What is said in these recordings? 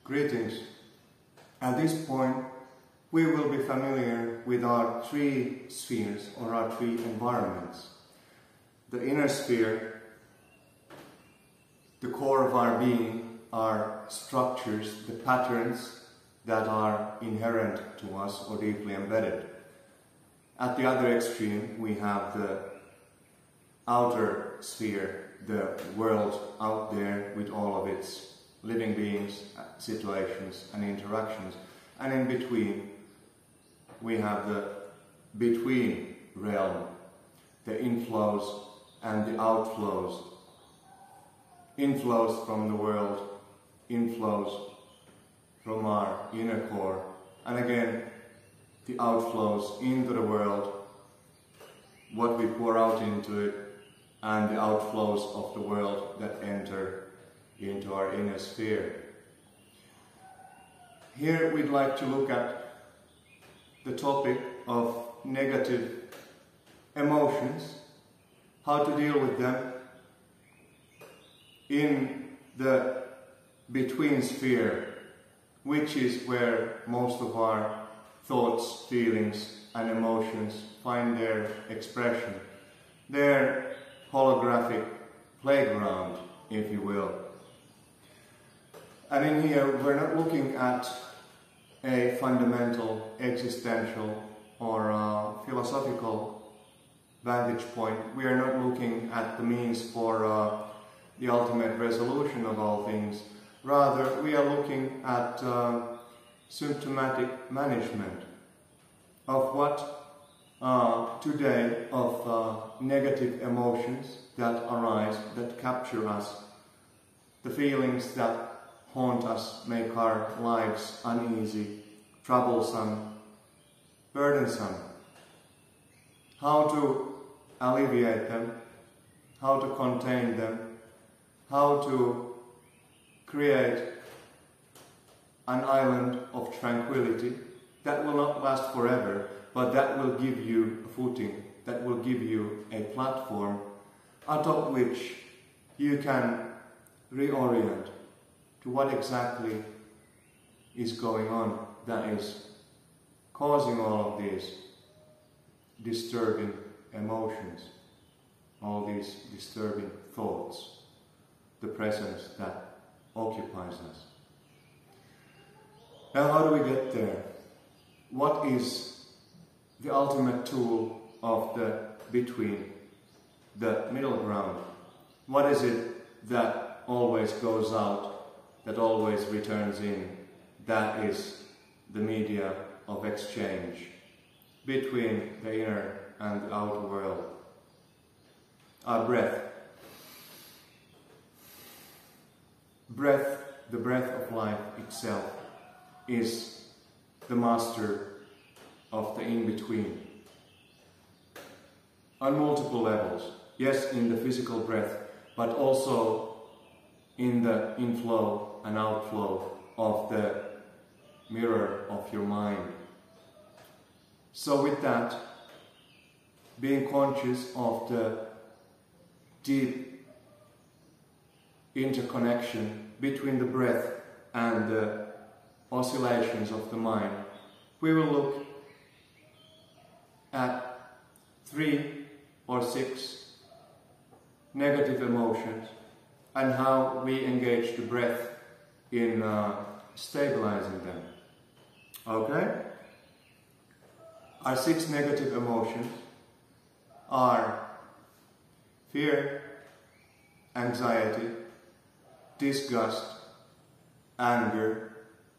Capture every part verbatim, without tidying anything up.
Greetings. At this point, we will be familiar with our three spheres or our three environments. The inner sphere, the core of our being, are structures, the patterns that are inherent to us or deeply embedded. At the other extreme, we have the outer sphere, the world out there with all of its living beings, situations and interactions. And in between, we have the between realm, the inflows and the outflows. Inflows from the world, inflows from our inner core, and again, the outflows into the world, what we pour out into it, and the outflows of the world that enter into our inner sphere. Here we'd like to look at the topic of negative emotions, how to deal with them in the between sphere, which is where most of our thoughts, feelings and emotions find their expression, their holographic playground, if you will. And in here we're not looking at a fundamental, existential or uh, philosophical vantage point. We are not looking at the means for uh, the ultimate resolution of all things. Rather, we are looking at uh, symptomatic management of what uh, today of uh, negative emotions that arise, that capture us, the feelings that haunt us, make our lives uneasy, troublesome, burdensome. How to alleviate them, how to contain them, how to create an island of tranquility that will not last forever, but that will give you a footing, that will give you a platform atop which you can reorient to what exactly is going on that is causing all of these disturbing emotions, all these disturbing thoughts, the presence that occupies us. Now, how do we get there? What is the ultimate tool of the between, the middle ground? What is it that always goes out, that always returns in? That is the media of exchange between the inner and the outer world. Our breath. Breath, the breath of life itself, is the master of the in-between. On multiple levels. Yes, in the physical breath, but also in the inflow and outflow of the mirror of your mind. So with that, being conscious of the deep interconnection between the breath and the oscillations of the mind, we will look at three or six negative emotions and how we engage the breath in uh, stabilizing them. Okay? Our six negative emotions are fear, anxiety, disgust, anger,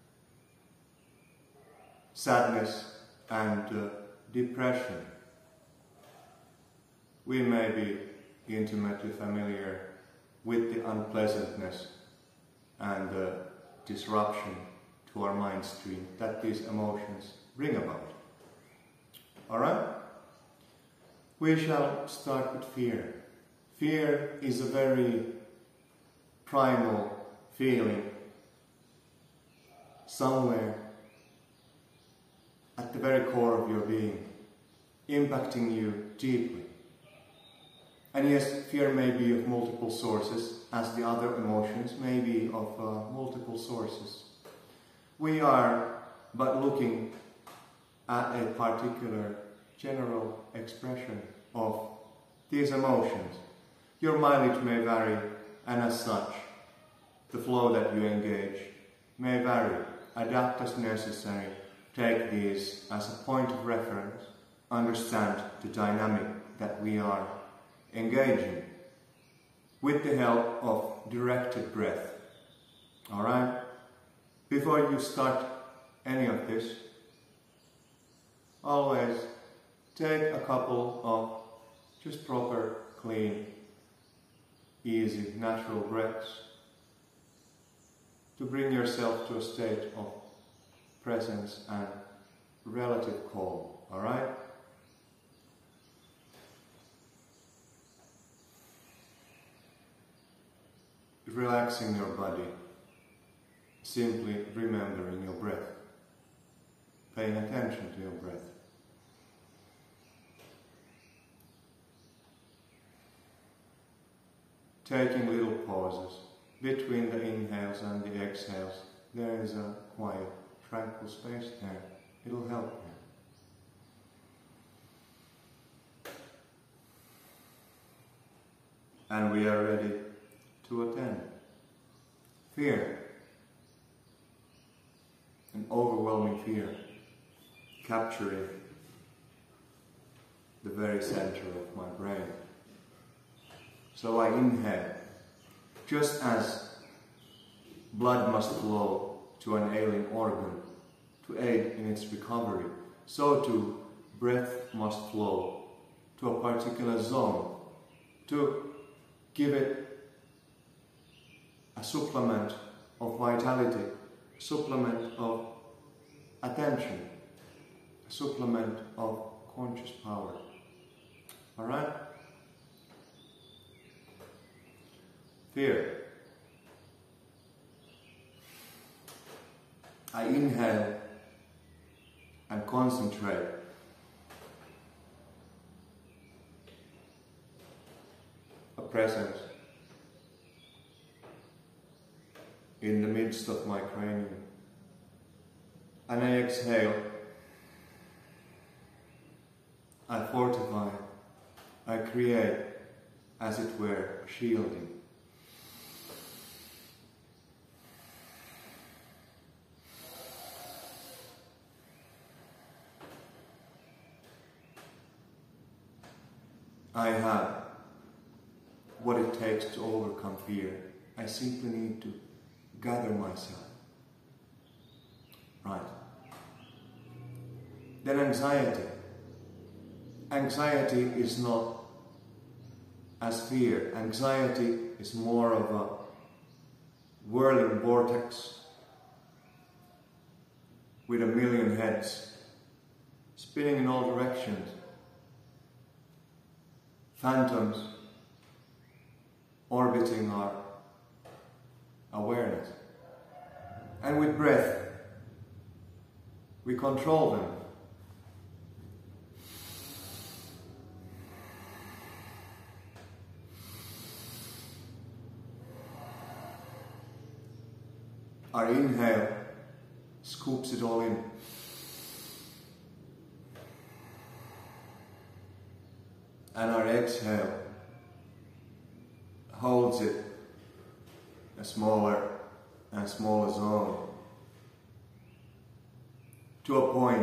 sadness and uh, depression. We may be intimately familiar with the unpleasantness and the disruption to our mind stream that these emotions bring about. Alright? We shall start with fear. Fear is a very primal feeling somewhere at the very core of your being, impacting you deeply. And yes, fear may be of multiple sources, as the other emotions may be of uh, multiple sources. we are but looking at a particular general expression of these emotions. Your mileage may vary, and as such, the flow that you engage may vary. Adapt as necessary. Take these as a point of reference. Understand the dynamic that we are engaging with the help of directed breath. Alright? Before you start any of this, always take a couple of just proper, clean, easy, natural breaths to bring yourself to a state of presence and relative calm. Alright? Relaxing your body, simply remembering your breath, paying attention to your breath. Taking little pauses between the inhales and the exhales. There is a quiet, tranquil space there. It'll help you. And we are ready to attend. Fear, an overwhelming fear, capturing the very center of my brain. So I inhale, just as blood must flow to an ailing organ to aid in its recovery, so too breath must flow to a particular zone to give it a supplement of vitality, a supplement of attention, a supplement of conscious power. Alright? Fear. I inhale and concentrate. A presence in the midst of my cranium. And I exhale. I fortify. I create, as it were, shielding. I have what it takes to overcome fear. I simply need to gather myself. Right. Then anxiety. Anxiety is not as fear. Anxiety is more of a whirling vortex with a million heads, spinning in all directions. Phantoms orbiting our awareness. And with breath, we control them. Our inhale scoops it all in. And our exhale holds it a smaller and smaller zone to a point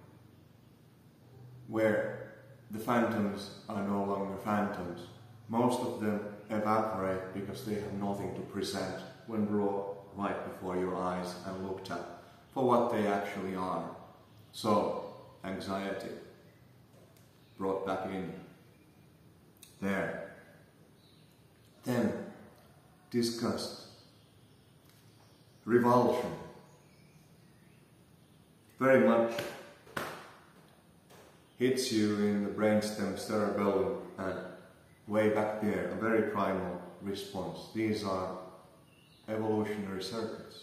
where the phantoms are no longer phantoms. Most of them evaporate because they have nothing to present when brought right before your eyes and looked at for what they actually are. So, anxiety brought back in. There. Then, disgust, revulsion, very much hits you in the brainstem, cerebellum, and way back there, a very primal response. These are evolutionary circuits.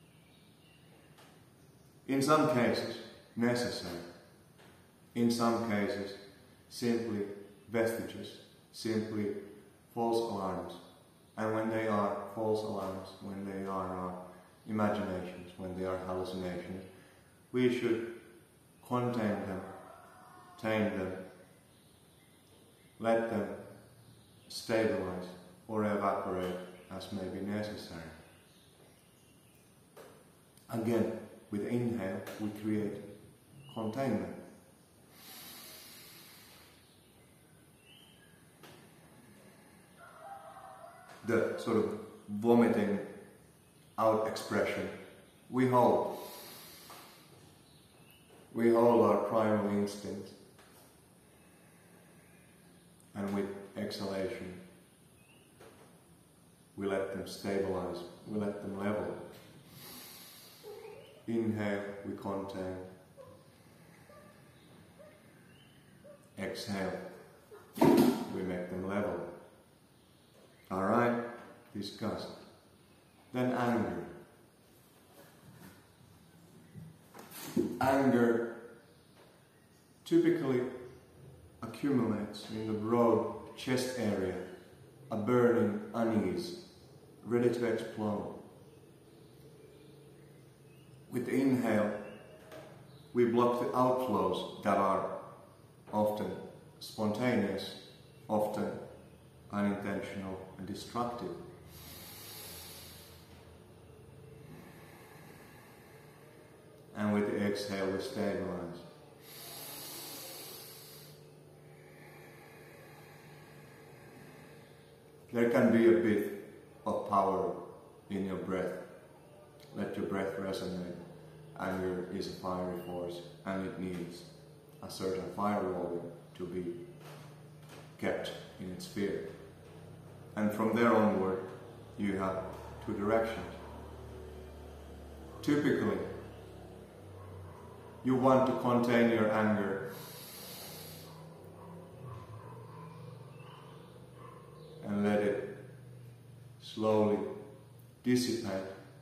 In some cases, necessary. In some cases, simply vestiges, simply false alarms. And when they are false alarms, when they are uh, imaginations, when they are hallucinations, we should contain them, tame them, let them stabilize or evaporate as may be necessary. Again, with inhale, we create containment. The sort of vomiting out expression, we hold. We hold our primal instincts. And with exhalation, we let them stabilize, we let them level. Inhale, we contain. Exhale, we make them level. Alright, discussed. Then anger. Anger typically accumulates in the broad chest area, a burning unease, ready to explode. With the inhale, we block the outflows that are often spontaneous, often unintentional and destructive. And with the exhale, we stabilize. There can be a bit of power in your breath. Let your breath resonate. Anger is a fiery force and it needs a certain firewall to be kept in its sphere. And from there onward, you have two directions. Typically, you want to contain your anger and let it slowly dissipate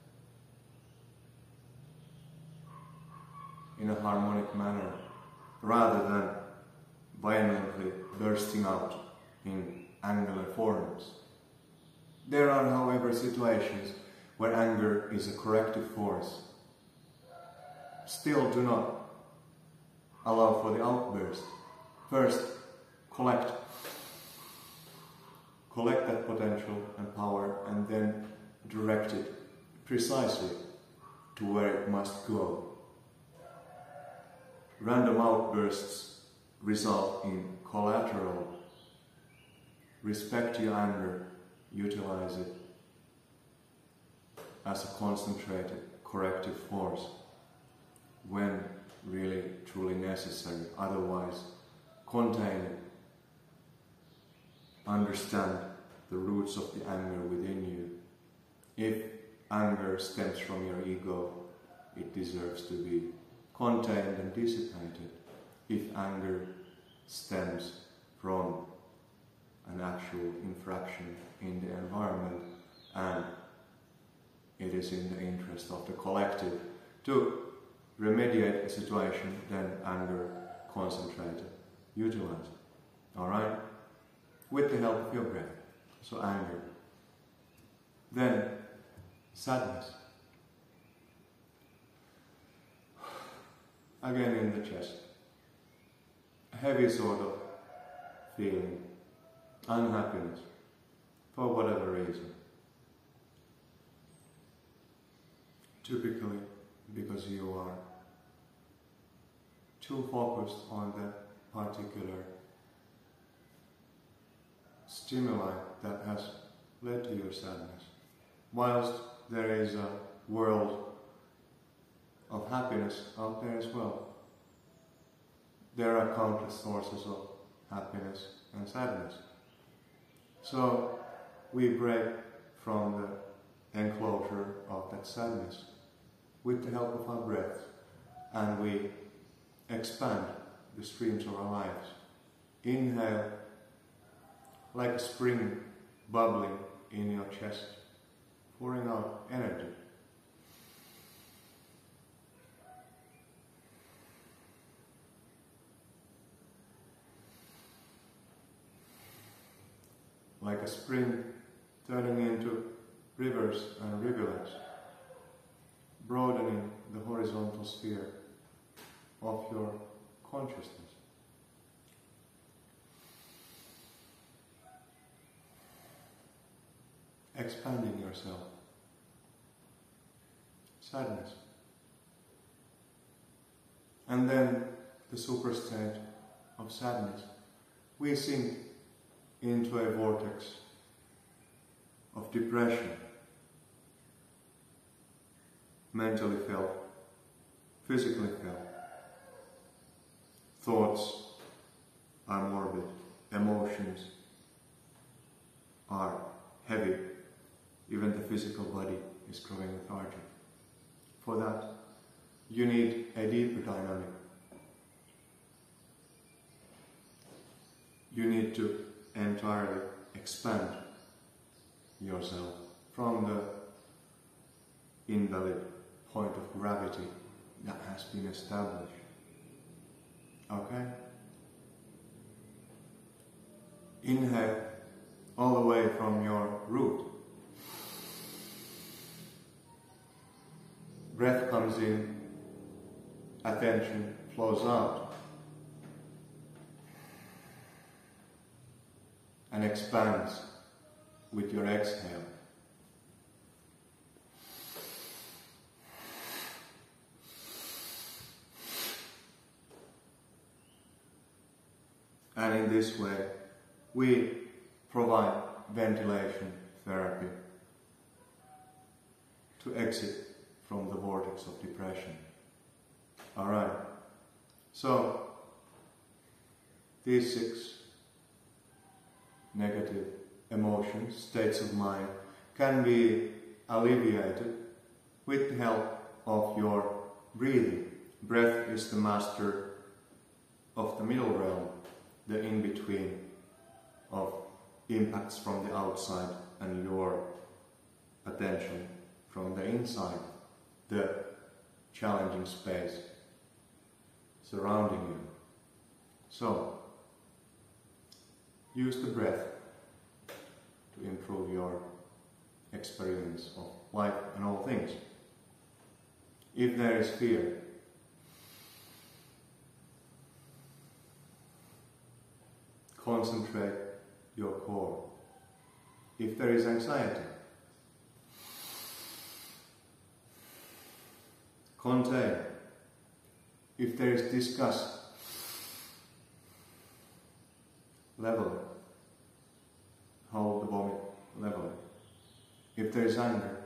in a harmonic manner, rather than violently bursting out in angular forms. There are, however, situations where anger is a corrective force. Still, do not allow for the outburst. First, collect. Collect that potential and power and then direct it precisely to where it must go. Random outbursts result in collateral. Respect your anger, utilize it as a concentrated corrective force when really truly necessary. Otherwise, contain it. Understand the roots of the anger within you. If anger stems from your ego, it deserves to be contained and dissipated. If anger stems from an actual infraction in the environment and it is in the interest of the collective to remediate the situation, then anger, concentrate, utilize it. Alright? With the help of your breath. So anger. Then sadness. Again in the chest. A heavy sort of feeling. Unhappiness. For whatever reason. Typically because you are too focused on that particular stimuli that has led to your sadness. Whilst there is a world of happiness out there as well. There are countless sources of happiness and sadness. So we break from the enclosure of that sadness with the help of our breath, and we expand the streams of our lives. Inhale like a spring bubbling in your chest, pouring out energy. Like a spring turning into rivers and rivulets. horizontal sphere of your consciousness. Expanding yourself. Sadness. And then the super state of sadness. We sink into a vortex of depression, mentally felt, physically felt. Thoughts are morbid, emotions are heavy, even the physical body is growing lethargic. For that, you need a deeper dynamic. You need to entirely expand yourself from the invalid point of gravity that has been established. Okay? Inhale all the way from your root. Breath comes in, attention flows out, and expands with your exhale. And in this way, we provide ventilation therapy to exit from the vortex of depression. Alright, so these six negative emotions, states of mind, can be alleviated with the help of your breathing. Breath is the master of the middle realm, the in-between of impacts from the outside and your attention from the inside, the challenging space surrounding you. So, use the breath to improve your experience of life and all things. If there is fear, concentrate your core. If there is anxiety, contain. If there is disgust, level it. Hold the vomit, level it. If there is anger,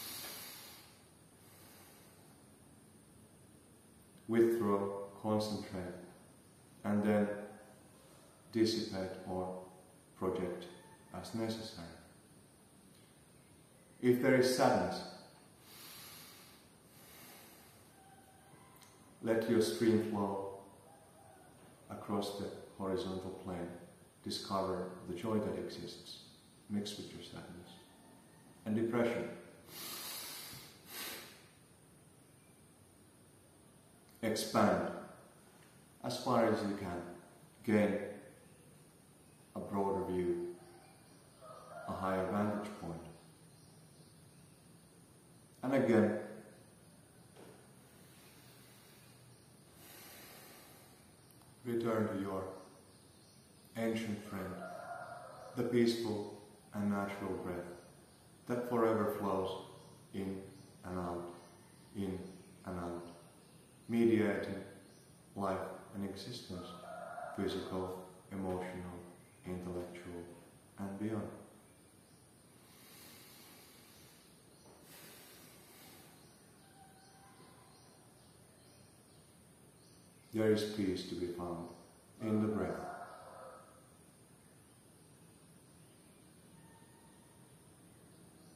withdraw, concentrate, and then dissipate or project as necessary. If there is sadness, let your stream flow across the horizontal plane. Discover the joy that exists, mixed with your sadness. And depression. Expand as far as you can. Gain a broader view, a higher vantage point. And again, return to your ancient friend, the peaceful and natural breath that forever flows in and out, in and out, mediating life and existence, physical, emotional, intellectual, and beyond. There is peace to be found in the breath.